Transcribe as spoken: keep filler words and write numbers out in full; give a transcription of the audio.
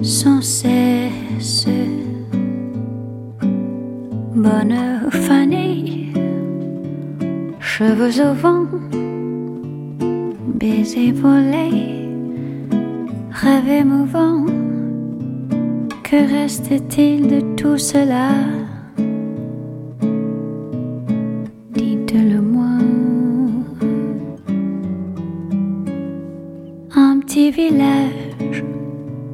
sans cesse. Bonheur fané, cheveux au vent, baisers volés, rêve émouvant. Que reste-t-il de tout cela? Dites-le-moi. Un petit village